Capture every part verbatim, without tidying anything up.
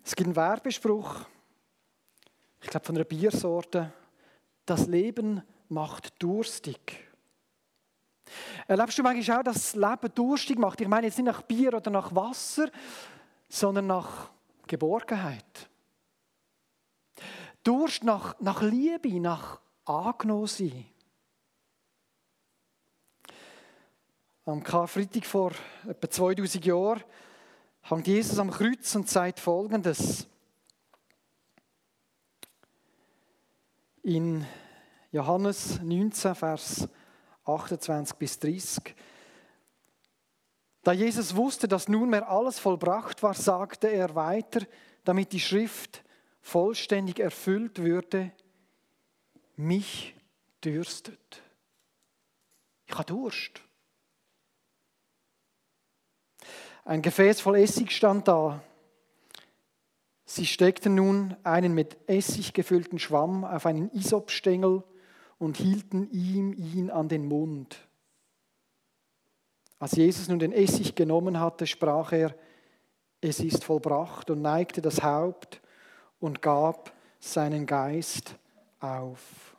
Es gibt einen Werbespruch, ich glaube von einer Biersorte: Das Leben macht durstig. Erlebst du manchmal auch, dass das Leben durstig macht? Ich meine jetzt nicht nach Bier oder nach Wasser, sondern nach Geborgenheit. Durst nach, nach Liebe, nach angenommen sein. Am Karfreitag vor etwa zweitausend Jahren hängt Jesus am Kreuz und sagt Folgendes. In Johannes neunzehn, Vers achtundzwanzig bis dreißig. Da Jesus wusste, dass nunmehr alles vollbracht war, sagte er weiter, damit die Schrift vollständig erfüllt würde: Mich dürstet. Ich habe Durst. Ein Gefäß voll Essig stand da. Sie steckten nun einen mit Essig gefüllten Schwamm auf einen Isopstängel und hielten ihm ihn an den Mund. Als Jesus nun den Essig genommen hatte, sprach er: Es ist vollbracht, und neigte das Haupt und gab seinen Geist auf.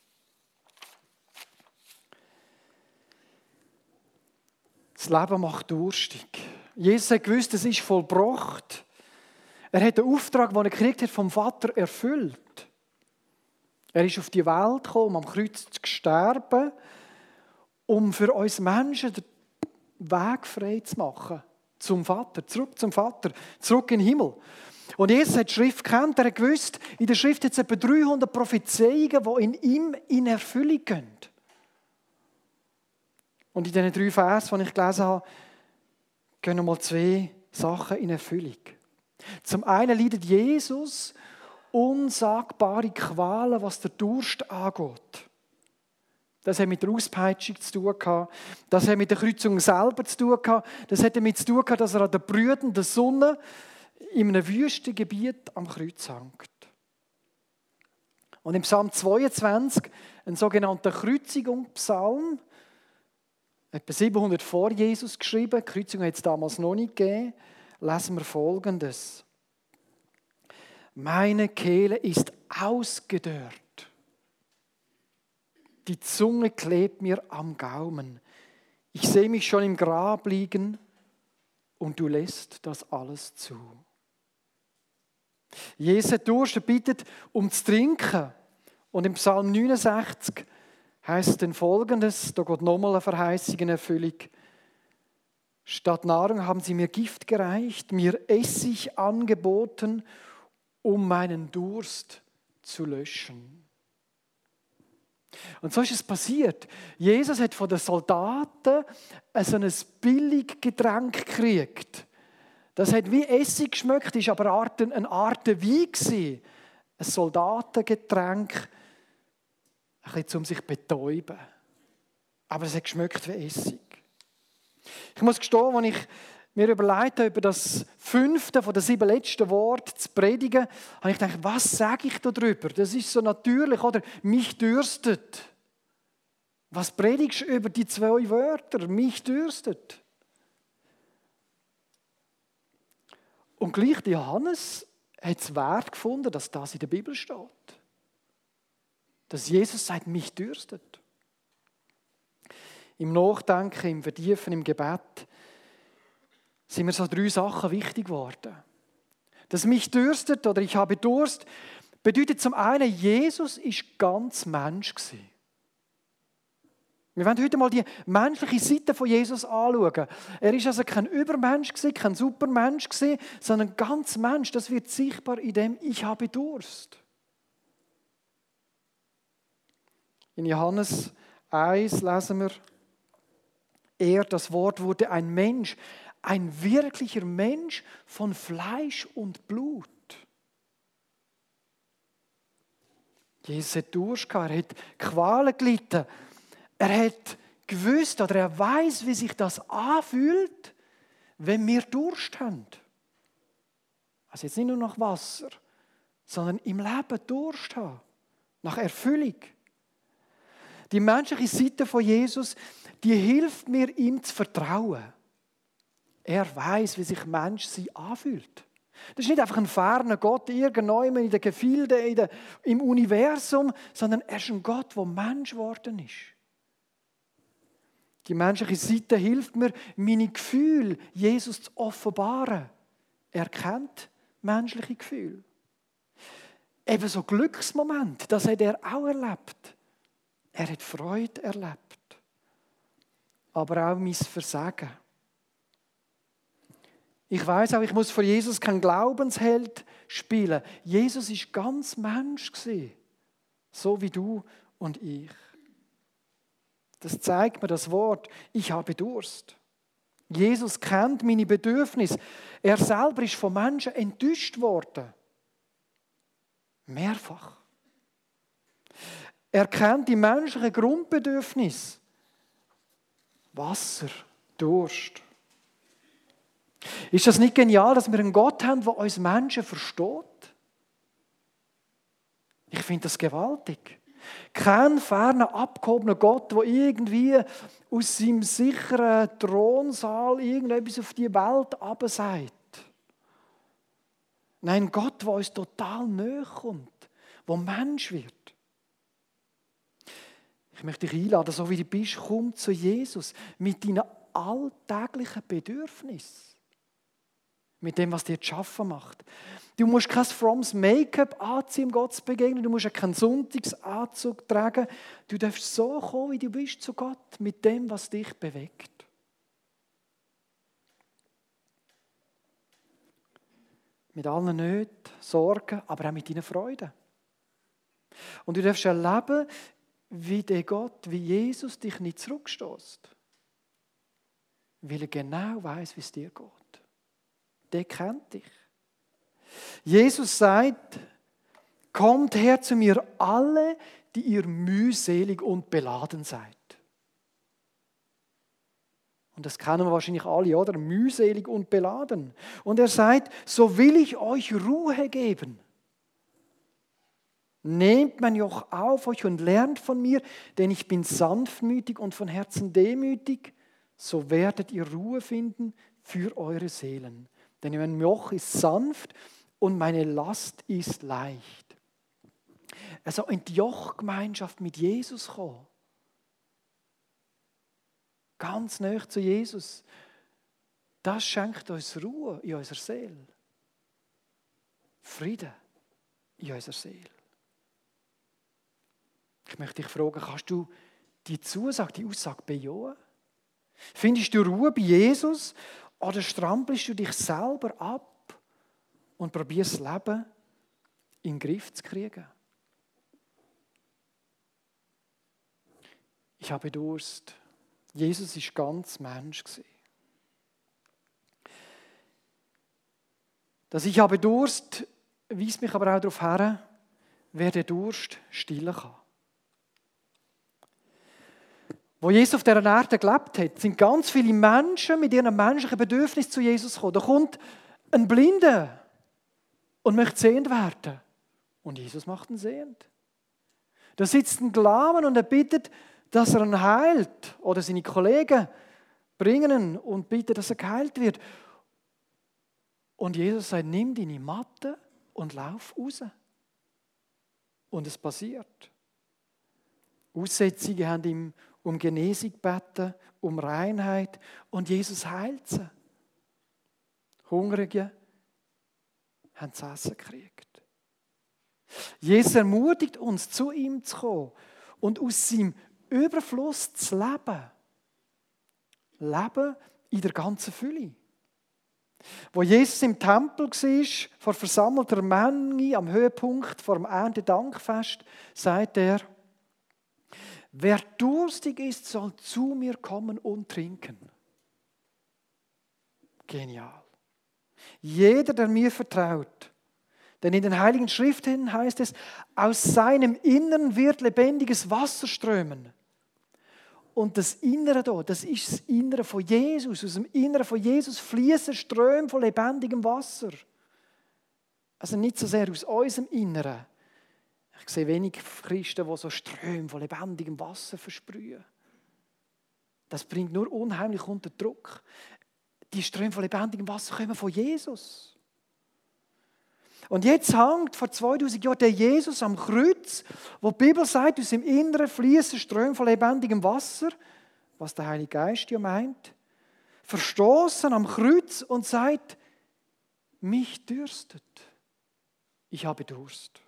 Das Leben macht durstig. Jesus hat gewusst, es ist vollbracht. Er hat den Auftrag, den er gekriegt hat, vom Vater erfüllt. Er ist auf die Welt gekommen, um am Kreuz zu sterben, um für uns Menschen den Weg frei zu machen. Zum Vater, zurück zum Vater, zurück in den Himmel. Und Jesus hat die Schrift gekannt, er hat gewusst, in der Schrift hat es etwa dreihundert Prophezeiungen, die in ihm in Erfüllung gehen. Und in diesen drei Versen, die ich gelesen habe, gehen nochmal zwei Sachen in Erfüllung. Zum einen leidet Jesus unsagbare Qualen, was der Durst angeht. Das hat mit der Auspeitschung zu tun gehabt. Das hat mit der Kreuzung selber zu tun gehabt. Das hat damit zu tun gehabt, dass er an der brütenden Sonne in einem Wüstengebiet am Kreuz hängt. Und im Psalm zweiundzwanzig, ein sogenannter Kreuzigungspsalm, etwa siebenhundert vor Jesus geschrieben, die Kreuzung hat es damals noch nicht gegeben, lesen wir Folgendes. Meine Kehle ist ausgedörrt. Die Zunge klebt mir am Gaumen. Ich sehe mich schon im Grab liegen und du lässt das alles zu. Jesus hat Durst, er bittet um zu trinken. Und im Psalm neunundsechzig heißt es dann Folgendes, da geht nochmal eine Verheißung in Erfüllung. Statt Nahrung haben sie mir Gift gereicht, mir Essig angeboten, um meinen Durst zu löschen. Und so ist es passiert. Jesus hat von den Soldaten so ein Billiggetränk gekriegt. Das hat wie Essig geschmeckt, ist aber eine Art Wein gewesen. Ein Soldatengetränk, ein bisschen, um sich zu betäuben. Aber es hat geschmeckt wie Essig. Ich muss gestehen, als ich mir überlegt habe, über das fünfte von den sieben letzten Worten zu predigen, habe ich gedacht, was sage ich da drüber? Das ist so natürlich, oder? Mich dürstet. Was predigst du über die zwei Wörter? Mich dürstet. Und gleich Johannes hat es wert gefunden, dass das in der Bibel steht. Dass Jesus sagt, mich dürstet. Im Nachdenken, im Vertiefen, im Gebet sind mir so drei Sachen wichtig geworden. Das mich dürstet oder ich habe Durst bedeutet zum einen, Jesus war ganz Mensch gewesen. Wir wollen heute mal die menschliche Seite von Jesus anschauen. Er war also kein Übermensch, kein Supermensch, sondern ganz Mensch. Das wird sichtbar in dem ich habe Durst. In Johannes eins lesen wir, er, das Wort, wurde ein Mensch, ein wirklicher Mensch von Fleisch und Blut. Jesus hat Durst gehabt, er hat Qualen gelitten. Er hat gewusst oder er weiß, wie sich das anfühlt, wenn wir Durst haben. Also jetzt nicht nur nach Wasser, sondern im Leben Durst haben, nach Erfüllung. Die menschliche Seite von Jesus, die hilft mir, ihm zu vertrauen. Er weiß, wie sich Menschsein anfühlt. Das ist nicht einfach ein ferner Gott, irgendjemand in den Gefilden, in der, im Universum, sondern er ist ein Gott, der Mensch geworden ist. Die menschliche Seite hilft mir, meine Gefühle Jesus zu offenbaren. Er kennt menschliche Gefühle. Eben so Glücksmoment, das hat er auch erlebt. Er hat Freude erlebt. Aber auch mein Versagen. Ich weiß auch, ich muss vor Jesus kein Glaubensheld spielen. Jesus ist ganz Mensch gewesen, so wie du und ich. Das zeigt mir das Wort, ich habe Durst. Jesus kennt meine Bedürfnisse. Er selber ist von Menschen enttäuscht worden. Mehrfach. Er kennt die menschlichen Grundbedürfnisse. Wasser, Durst. Ist das nicht genial, dass wir einen Gott haben, der uns Menschen versteht? Ich finde das gewaltig. Kein ferner, abgehobener Gott, der irgendwie aus seinem sicheren Thronsaal irgendetwas auf die Welt absagt. Nein, Gott, der uns total nahe kommt, der Mensch wird. Ich möchte dich einladen, so wie du bist, komm zu Jesus mit deinen alltäglichen Bedürfnissen. Mit dem, was dir zu schaffen macht. Du musst kein frommes Make-up anziehen, um Gott zu begegnen. Du musst keinen Sonntagsanzug tragen. Du darfst so kommen, wie du bist, zu Gott, mit dem, was dich bewegt. Mit allen Nöten, Sorgen, aber auch mit deinen Freuden. Und du darfst erleben, wie der Gott, wie Jesus dich nicht zurückstößt. Weil er genau weiß, wie es dir geht. Der kennt dich. Jesus sagt, kommt her zu mir alle, die ihr mühselig und beladen seid. Und das kennen wir wahrscheinlich alle, oder? Mühselig und beladen. Und er sagt, so will ich euch Ruhe geben. Nehmt mein Joch auf euch und lernt von mir, denn ich bin sanftmütig und von Herzen demütig, so werdet ihr Ruhe finden für eure Seelen. Denn mein Joch ist sanft und meine Last ist leicht. Also in die Jochgemeinschaft mit Jesus kommen. Ganz nahe zu Jesus. Das schenkt uns Ruhe in unserer Seele. Frieden in unserer Seele. Ich möchte dich fragen, kannst du die Zusage, die Aussage bejahen? Findest du Ruhe bei Jesus oder strampelst du dich selber ab und probierst das Leben in den Griff zu kriegen? Ich habe Durst. Jesus war ganz Mensch. Das Ich habe Durst weist mich aber auch darauf hin, wer den Durst stillen kann. Wo Jesus auf dieser Erde gelebt hat, sind ganz viele Menschen mit ihren menschlichen Bedürfnissen zu Jesus gekommen. Da kommt ein Blinder und möchte sehend werden. Und Jesus macht ihn sehend. Da sitzt ein Glauben und er bittet, dass er ihn heilt. Oder seine Kollegen bringen ihn und bitten, dass er geheilt wird. Und Jesus sagt, nimm deine Matte und lauf raus. Und es passiert. Aussätzige haben ihm um Genesung gebeten, um Reinheit und Jesus heilt sie. Hungrige haben zu essen gekriegt. Jesus ermutigt uns, zu ihm zu kommen und aus seinem Überfluss zu leben. Leben in der ganzen Fülle. Wo Jesus im Tempel war, vor versammelter Menge, am Höhepunkt vor dem Erntedankfest, sagt er, wer durstig ist, soll zu mir kommen und trinken. Genial. Jeder, der mir vertraut. Denn in den Heiligen Schriften heißt es, aus seinem Innern wird lebendiges Wasser strömen. Und das Innere da, das ist das Innere von Jesus. Aus dem Inneren von Jesus fließen Ströme von lebendigem Wasser. Also nicht so sehr aus unserem Inneren. Ich sehe wenig Christen, die so Ströme von lebendigem Wasser versprühen. Das bringt nur unheimlich unter Druck. Die Ströme von lebendigem Wasser kommen von Jesus. Und jetzt hängt vor zweitausend Jahren der Jesus am Kreuz, wo die Bibel sagt, aus dem Inneren fließen Ströme von lebendigem Wasser, was der Heilige Geist ja meint, verstoßen am Kreuz und sagt, mich dürstet. Ich habe Durst.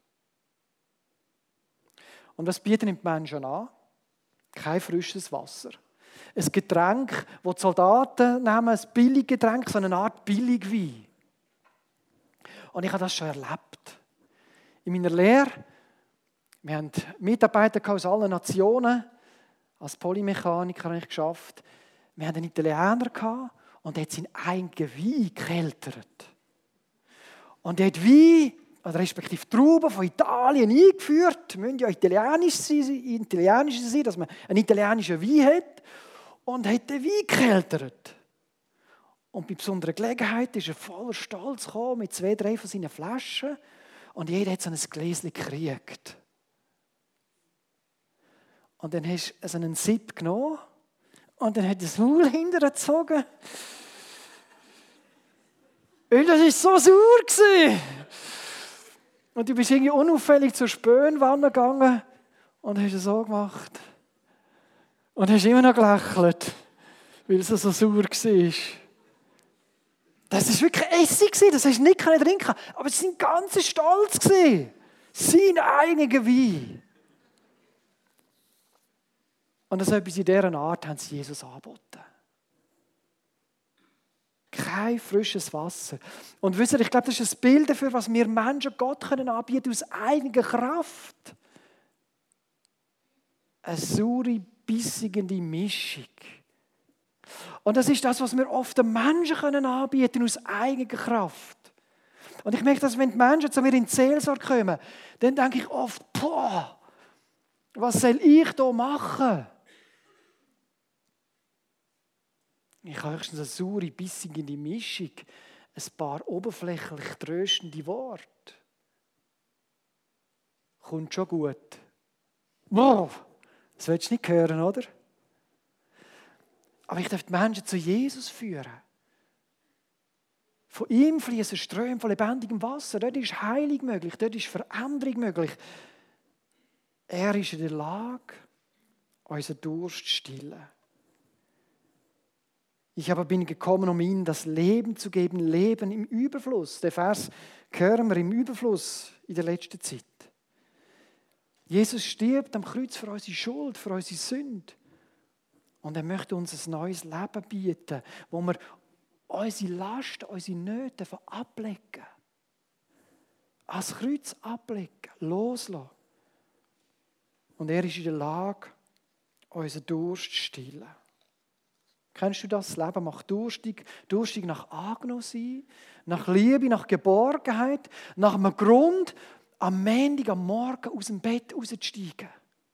Und was bieten die Menschen an? Kein frisches Wasser. Ein Getränk, das die Soldaten nehmen, ein Billiggetränk, so eine Art Billigwein. Und ich habe das schon erlebt. In meiner Lehre, wir haben Mitarbeiter aus allen Nationen, als Polymechaniker habe ich geschafft. Wir hatten einen Italiener gehabt, und der hat seinen eigenen Wein gekeltert. Und der hat Wein, oder respektive Trauben von Italien eingeführt. Müssen ja italienisch sein, italienisch sein, dass man einen italienischen Wein hat. Und hat den Wein gekeltert. Und bei besonderer Gelegenheit ist er voller Stolz gekommen mit zwei, drei von seinen Flaschen. Und jeder hat so ein Gläschen gekriegt. Und dann hast du so einen Sip genommen. Und dann hat er das Maul hintergezogen. Und das war so sauer. Und du bist irgendwie unauffällig zur Spönwanne gegangen und hast es so gemacht. Und hast immer noch gelächelt, weil es so sauer war. Das war wirklich Essig, das hast du nicht trinken können. Aber sie waren ganz stolz. Sein eigener Wein. Und so etwas in dieser Art haben sie Jesus angeboten. Kein frisches Wasser. Und wisst ihr, ich glaube, das ist ein Bild dafür, was wir Menschen Gott können anbieten aus eigener Kraft. Eine saure, bissigende Mischung. Und das ist das, was wir oft den Menschen können anbieten aus eigener Kraft. Und ich merke, dass wenn die Menschen zu mir in die Seelsorge kommen, dann denke ich oft, boah, was soll ich da machen? Ich habe höchstens eine saure, bissige Mischung, ein paar oberflächlich tröstende Worte. Kommt schon gut. Wow, das willst du nicht hören, oder? Aber ich darf die Menschen zu Jesus führen. Von ihm fließen Ströme von lebendigem Wasser. Dort ist Heilung möglich, dort ist Veränderung möglich. Er ist in der Lage, unseren Durst zu stillen. Ich aber bin gekommen, um ihnen das Leben zu geben, Leben im Überfluss. Den Vers hören wir im Überfluss in der letzten Zeit. Jesus stirbt am Kreuz für unsere Schuld, für unsere Sünde. Und er möchte uns ein neues Leben bieten, wo wir unsere Last, unsere Nöte ablegen. Als Kreuz ablegen, loslassen. Und er ist in der Lage, unseren Durst zu stillen. Kennst du das? Das Leben macht durstig. Durstig nach angenommen sein, nach Liebe, nach Geborgenheit, nach einem Grund, am Montag, am Morgen aus dem Bett rauszusteigen.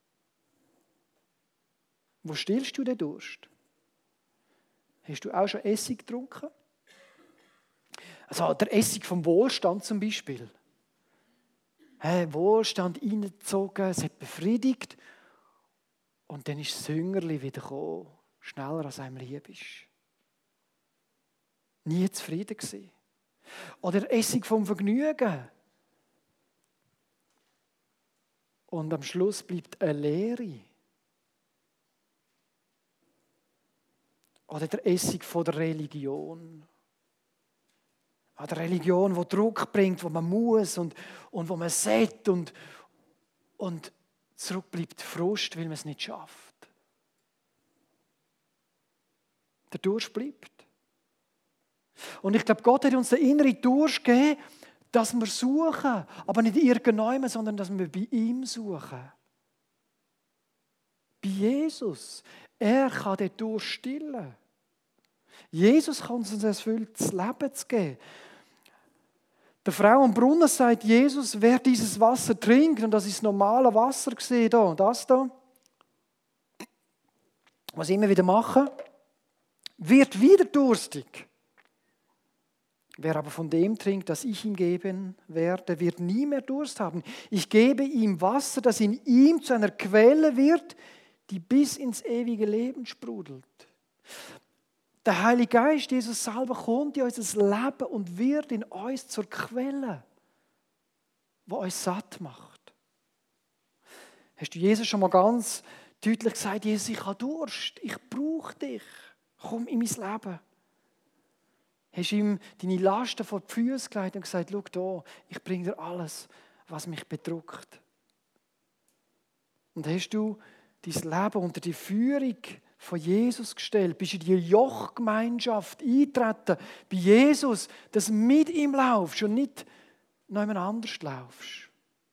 Wo stillst du den Durst? Hast du auch schon Essig getrunken? Also der Essig vom Wohlstand zum Beispiel. Hey, Wohlstand reingezogen, es hat befriedigt. Und dann ist das Hüngerli wieder gekommen. Schneller als einem lieb ist. Nie zufrieden gewesen. Oder Essig vom Vergnügen. Und am Schluss bleibt eine Leere. Oder der Essig von der Religion. Oder Religion, die Druck bringt, wo man muss und, und wo man sollte. Und, und zurück bleibt Frust, weil man es nicht schafft. Der Durst bleibt. Und ich glaube, Gott hat uns den inneren Durst gegeben, dass wir suchen. Aber nicht irgendjemand, sondern dass wir bei ihm suchen. Bei Jesus. Er kann den Durst stillen. Jesus kann uns ein erfülltes Leben geben. Der Frau am Brunnen sagt Jesus, wer dieses Wasser trinkt, und das ist normale Wasser gesehen, da, das da, was ich immer wieder mache, wird wieder durstig. Wer aber von dem trinkt, das ich ihm geben werde, wird nie mehr Durst haben. Ich gebe ihm Wasser, das in ihm zu einer Quelle wird, die bis ins ewige Leben sprudelt. Der Heilige Geist, Jesus selber, kommt in unser Leben und wird in uns zur Quelle. was uns satt macht. Hast du Jesus schon mal ganz deutlich gesagt, Jesus, ich habe Durst, ich brauche dich, komm in mein Leben. Hast du ihm deine Lasten vor die Füße gelegt und gesagt, schau da, ich bringe dir alles, was mich bedrückt. Und hast du dein Leben unter die Führung von Jesus gestellt, bist in die Jochgemeinschaft eingetreten, bei Jesus, dass du mit ihm laufst und nicht noch jemand anders laufst.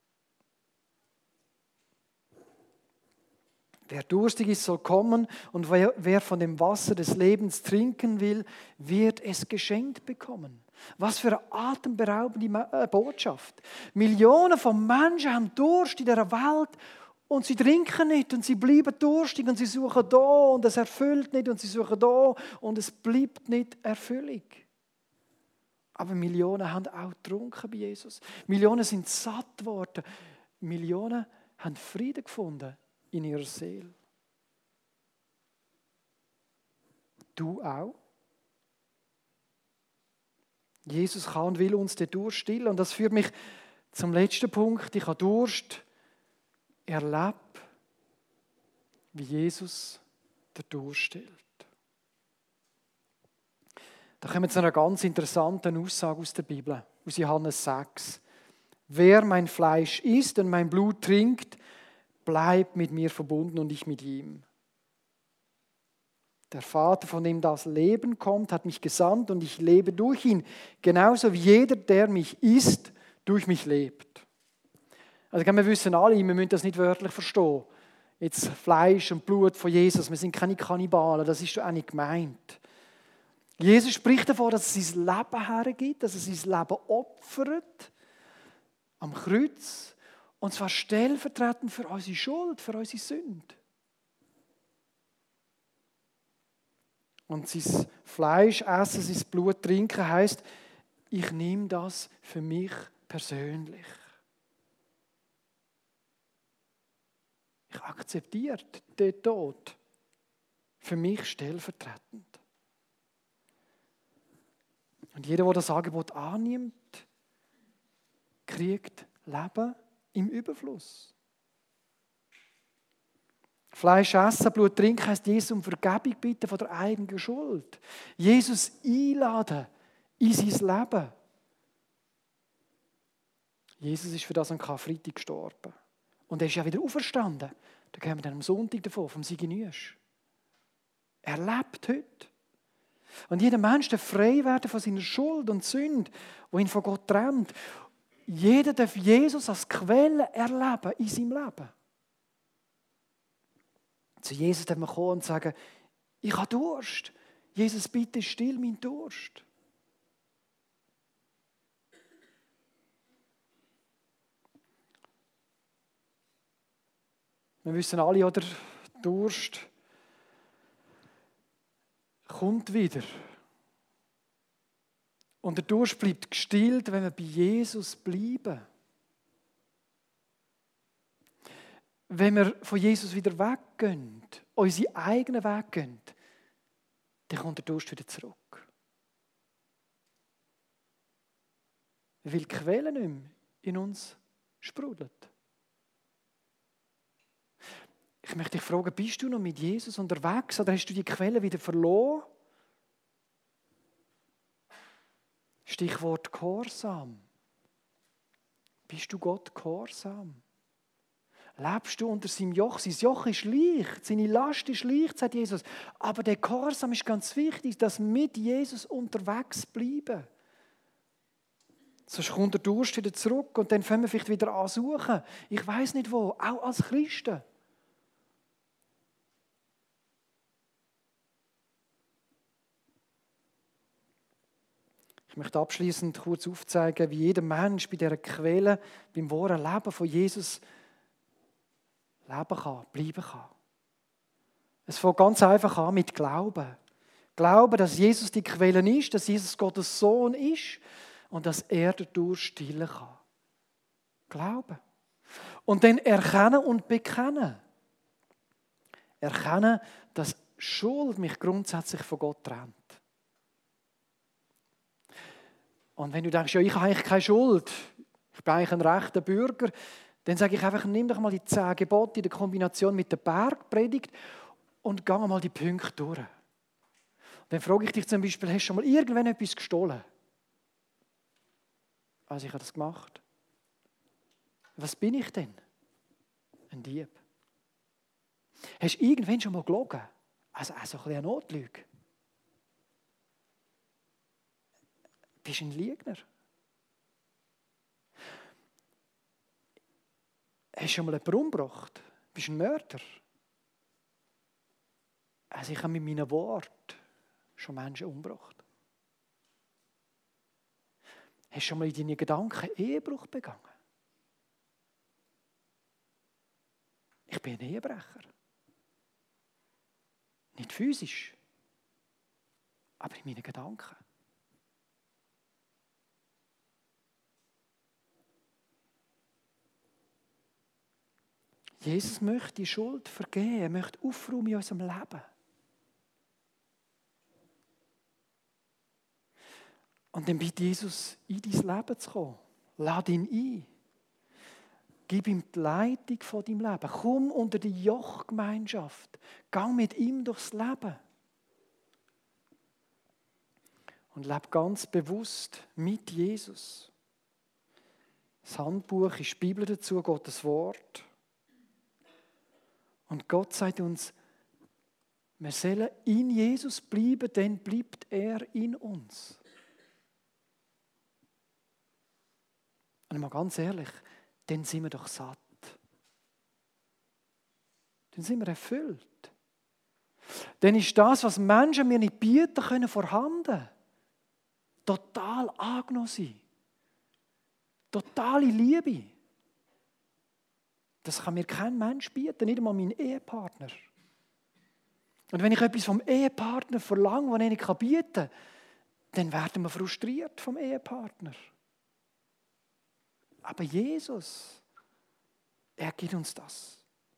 Wer durstig ist, soll kommen, und wer, wer von dem Wasser des Lebens trinken will, wird es geschenkt bekommen. Was für eine atemberaubende Botschaft. Millionen von Menschen haben Durst in dieser Welt und sie trinken nicht und sie bleiben durstig und sie suchen da und es erfüllt nicht und sie suchen da und es bleibt nicht Erfüllung. Aber Millionen haben auch getrunken bei Jesus. Millionen sind satt geworden. Millionen haben Frieden gefunden in ihrer Seele. Du auch? Jesus kann und will uns den Durst stillen. Und das führt mich zum letzten Punkt. Ich habe Durst. Erlebe, wie Jesus den Durst stillt. Da kommen wir zu einer ganz interessanten Aussage aus der Bibel, aus Johannes sechs. Wer mein Fleisch isst und mein Blut trinkt, bleibt mit mir verbunden und ich mit ihm. Der Vater, von dem das Leben kommt, hat mich gesandt und ich lebe durch ihn, genauso wie jeder, der mich isst, durch mich lebt. Also wir wissen alle, wir müssen das nicht wörtlich verstehen. Jetzt Fleisch und Blut von Jesus, wir sind keine Kannibalen, das ist doch auch nicht gemeint. Jesus spricht davon, dass er sein Leben hergibt, dass er sein Leben opfert am Kreuz, und zwar stellvertretend für unsere Schuld, für unsere Sünde. Und sein Fleisch essen, sein Blut trinken heisst, ich nehme das für mich persönlich. Ich akzeptiere den Tod für mich stellvertretend. Und jeder, der das Angebot annimmt, kriegt Leben im Überfluss. Fleisch essen, Blut trinken heisst Jesus um Vergebung bitten von der eigenen Schuld. Jesus einladen in sein Leben. Jesus ist für das am Karfreitag gestorben. Und er ist ja wieder auferstanden. Da kommen wir dann am Sonntag davon, vom Sigenüsch. Er lebt heute. Und jeder Mensch darf frei werden von seiner Schuld und Sünde, die ihn von Gott trennt. Jeder darf Jesus als Quelle erleben in seinem Leben. Zu Jesus darf man kommen und sagen, ich habe Durst. Jesus, bitte still meinen Durst. Wir wissen alle, oder? Durst kommt wieder. Und der Durst bleibt gestillt, wenn wir bei Jesus bleiben. Wenn wir von Jesus wieder weggehen, unsere eigenen Weg gehen, dann kommt der Durst wieder zurück. Weil die Quelle nicht mehr in uns sprudelt. Ich möchte dich fragen, bist du noch mit Jesus unterwegs oder hast du die Quelle wieder verloren? Stichwort Gehorsam. Bist du Gott gehorsam? Lebst du unter seinem Joch? Sein Joch ist leicht, seine Last ist leicht, sagt Jesus. Aber der Gehorsam ist ganz wichtig, dass wir mit Jesus unterwegs bleiben. Sonst kommt der Durst wieder zurück und dann fangen wir vielleicht wieder an suchen. Ich weiss nicht wo, auch als Christen. Ich möchte abschließend kurz aufzeigen, wie jeder Mensch bei dieser Quelle, beim wahren Leben von Jesus leben kann, bleiben kann. Es fängt ganz einfach an mit Glauben. Glauben, dass Jesus die Quelle ist, dass Jesus Gottes Sohn ist und dass er den Durst stillen kann. Glauben. Und dann erkennen und bekennen. Erkennen, dass Schuld mich grundsätzlich von Gott trennt. Und wenn du denkst, ja, ich habe eigentlich keine Schuld, ich bin eigentlich ein rechter Bürger, dann sage ich einfach, nimm doch mal die zehn Gebote in der Kombination mit der Bergpredigt und geh mal die Punkte durch. Dann frage ich dich zum Beispiel, hast du schon mal irgendwann etwas gestohlen? Also ich habe das gemacht. Was bin ich denn? Ein Dieb. Hast du irgendwann schon mal gelogen? Also auch so ein bisschen eine Notlüge. Bist du ein Lügner? Hast du schon mal jemanden umgebracht? Bist du ein Mörder? Also ich habe mit meinen Worten schon Menschen umgebracht. Hast du schon mal in deinen Gedanken Ehebruch begangen? Ich bin ein Ehebrecher. Nicht physisch, aber in meinen Gedanken. Jesus möchte die Schuld vergeben, er möchte aufräumen in unserem Leben. Und dann bittet Jesus, in dein Leben zu kommen. Lad ihn ein. Gib ihm die Leitung von deinem Leben. Komm unter die Jochgemeinschaft. Geh mit ihm durchs Leben. Und lebe ganz bewusst mit Jesus. Das Handbuch ist die Bibel dazu, Gottes Wort. Und Gott sagt uns, wir sollen in Jesus bleiben, dann bleibt er in uns. Und mal ganz ehrlich, dann sind wir doch satt. Dann sind wir erfüllt. Dann ist das, was Menschen mir nicht bieten können, vorhanden. Total angenommen sein. Totale Liebe. Das kann mir kein Mensch bieten, nicht einmal mein Ehepartner. Und wenn ich etwas vom Ehepartner verlange, was ich nicht bieten kann, dann werden wir frustriert vom Ehepartner. Aber Jesus, er gibt uns das.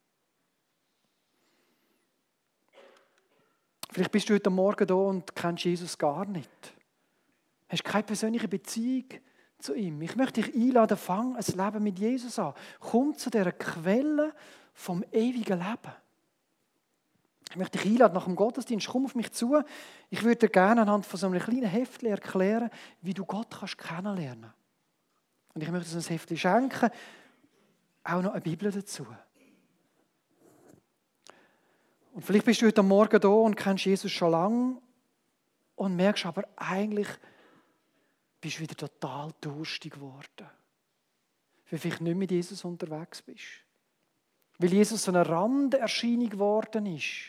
Vielleicht bist du heute Morgen da und kennst Jesus gar nicht. Hast keine persönliche Beziehung zu ihm. Ich möchte dich einladen, fang ein Leben mit Jesus an. Komm zu dieser Quelle vom ewigen Leben. Ich möchte dich einladen nach dem Gottesdienst. Komm auf mich zu. Ich würde dir gerne anhand von so einem kleinen Heftchen erklären, wie du Gott kannst kennenlernen. Und ich möchte dir ein Heftchen schenken, auch noch eine Bibel dazu. Und vielleicht bist du heute Morgen da und kennst Jesus schon lange und merkst aber eigentlich, bist du wieder total durstig geworden. Weil du vielleicht nicht mit Jesus unterwegs bist. Weil Jesus so eine Randerscheinung geworden ist.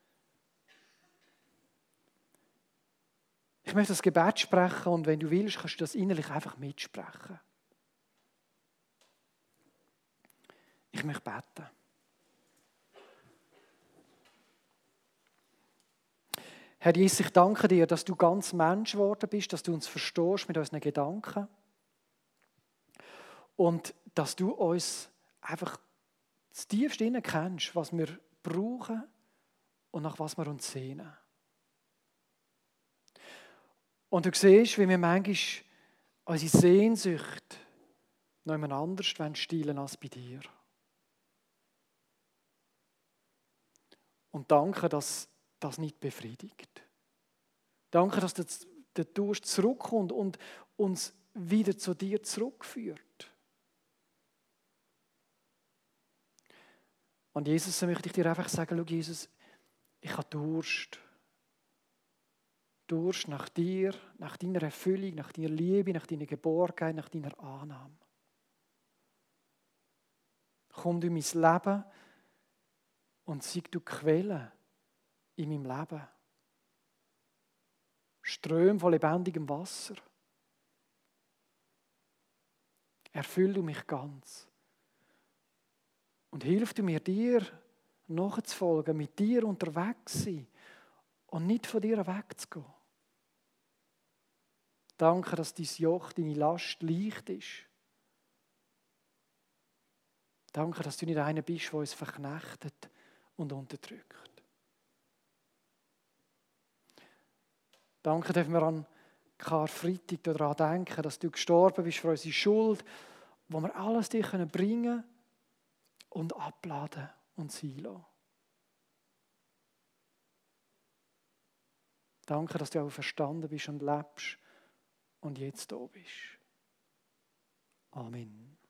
Ich möchte das Gebet sprechen und wenn du willst, kannst du das innerlich einfach mitsprechen. Ich möchte beten. Herr Jesus, ich danke dir, dass du ganz Mensch geworden bist, dass du uns verstehst mit unseren Gedanken und dass du uns einfach das tiefste innen kennst, was wir brauchen und nach was wir uns sehnen. Und du siehst, wie wir manchmal unsere Sehnsucht noch jemand anders stillen als bei dir. Und danke, dass das nicht befriedigt. Danke, dass der Durst zurückkommt und uns wieder zu dir zurückführt. Und Jesus, so möchte ich dir einfach sagen, schau Jesus, ich habe Durst. Durst nach dir, nach deiner Erfüllung, nach deiner Liebe, nach deiner Geborgenheit, nach deiner Annahme. Komm du in mein Leben und sei du Quelle in meinem Leben. Ströme von lebendigem Wasser. Erfüll du mich ganz. Und hilf du mir, dir nachzufolgen, mit dir unterwegs zu sein und nicht von dir wegzugehen. Danke, dass dein Joch, deine Last leicht ist. Danke, dass du nicht einer bist, der uns verknechtet und unterdrückt. Danke, dürfen wir an Karfreitag daran denken, dass du gestorben bist für unsere Schuld wo wir alles dir bringen können und abladen und sein lassen. Danke, dass du auch verstanden bist und lebst und jetzt da bist. Amen.